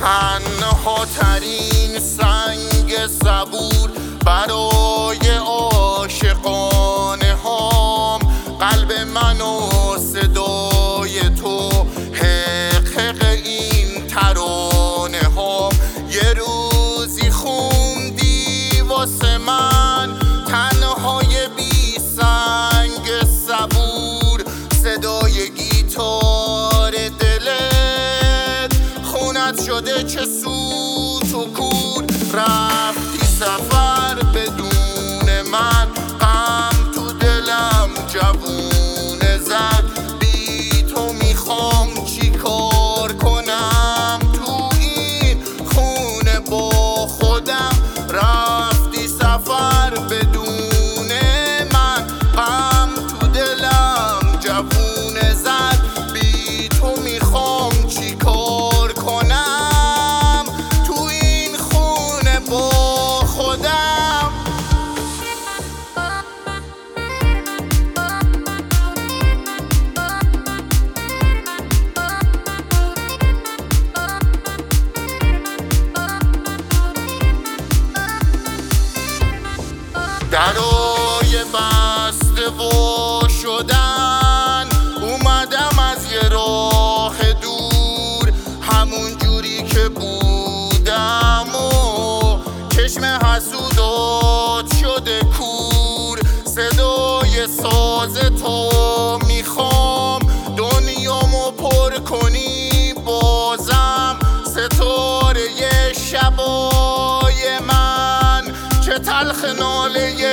تنها ترین سنگ صبور برای عاشقانه هام، قلب من و صدای تو، حق این ترانه هام. یه روزی خوندی واسه من تنهای بی سنگ صبور، صدای گیتار دلت خونت شده چه سوت و کور. رفتی سفر بدون من، غم تو دلم جوونه زد. بی تو میخوام چی کار کنم تو این خونه با خودم. رفتی سفر بدون من، غم تو دلم جوونه زد. بی تو میخوام چی کار کنم تو این خونه با خودم. درای بسته و شدن، اومدم از یه راه دور، همون جوری که بودم و چشم حسودات شده کور. صدای ساز تو میخوام دنیامو پر کنی بازم. ستاره شبای من چه تلخ ناله